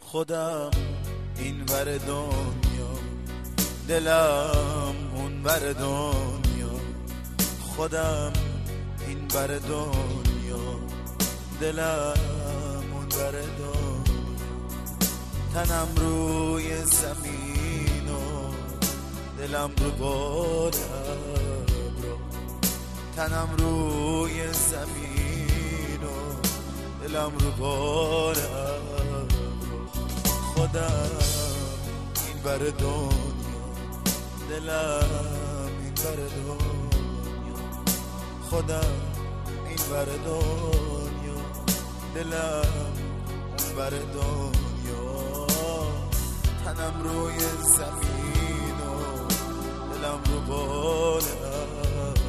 خودم این ور دنیا، دلم اون ور دنیا. خودم این ور دنیا، دلم اون ور دنیا. تنم روی زمین و دلم رو بال ابرو. تنم روی زمین و دلم رو بال ابرو. خودم این ور دنیا، دلم این ور دنیا. خودم این ور دنیا، دلم اون ور دنیا. تنم روی زمین و دلم رو بال ابرو.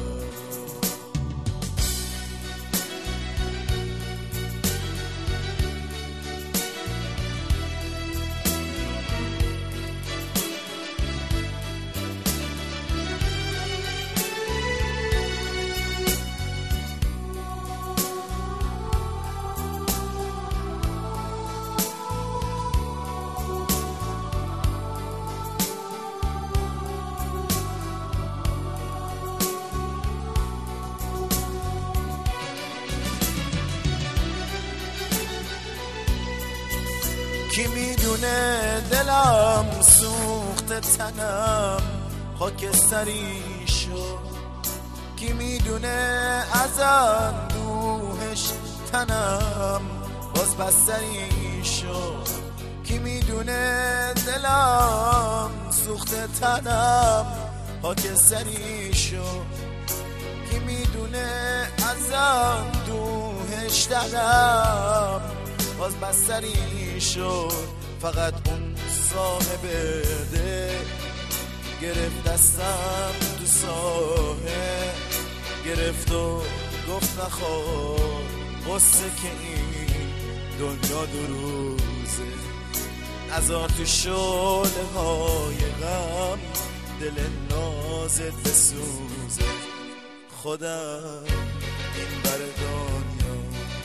کی میدونه دلم سوخت تنم خاکستری شد. کی میدونه از اندوهش تنم باز بستری شد. کی میدونه دلم سوخت تنم خاکستری شد. کی میدونه از اندوهش تنم باز بستری شد. فقط اون صاحب ده گرفت دستم تو ساحه، گرفت و گفت نخور قصه که این دنیا دو روزه. نذار تو شعله های غم دل نازت بسوزه. خودم این ور دنیا،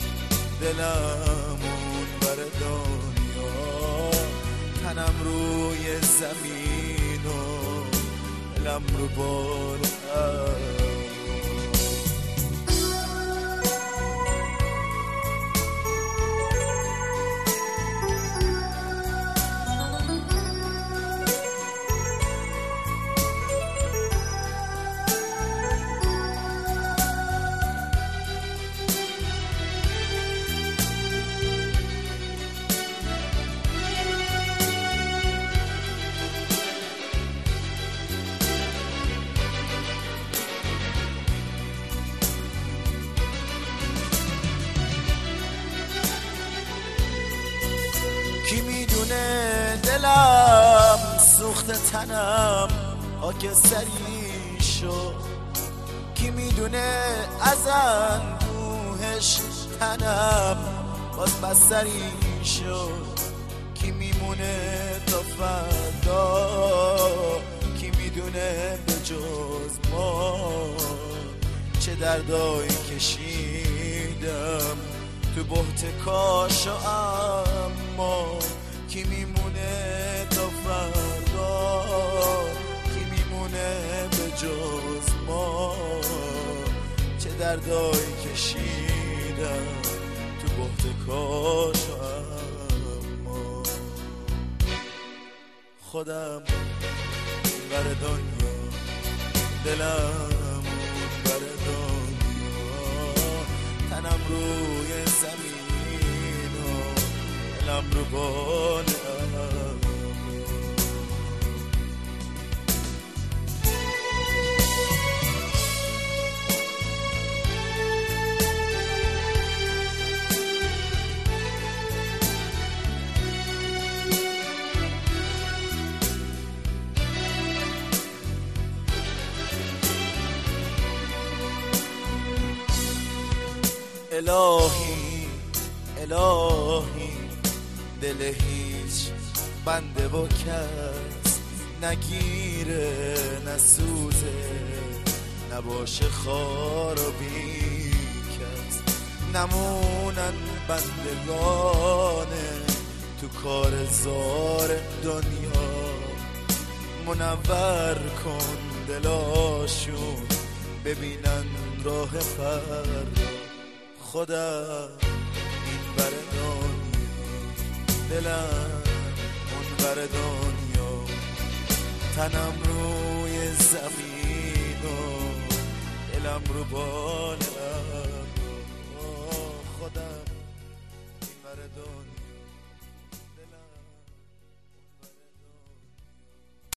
دلم اون ور دنیا. تنم روی زمین و دلم رو بال ابرو. کی میدونه دلم سوخت تنم خاکستری شد. کی میدونه از اندوهش تنم باز بستری شد. کی میمونه تا فردا، کی میدونه به جز ما چه دردایی کشیدم تو بحت کاش. و اما کی میمونه تا فردا، کی میمونه به جز ما چه دردایی کشیدم تو بحت کاش. و اما خودم این ور دنیا، دلم اون ور دنیا. تنم روی زمین و دلم رو بال ابرو. الهی الهی دل هیچ بنده و کس نگیره نسوزه، نباشه خار و بیکس، نمونن بندگان تو کار زار دنیا، منور کن دلاشون ببینن راه فردا. خودم این بر دنیا، دلم اون بر دنیا، تنم روی زمین و دلم رو بالا.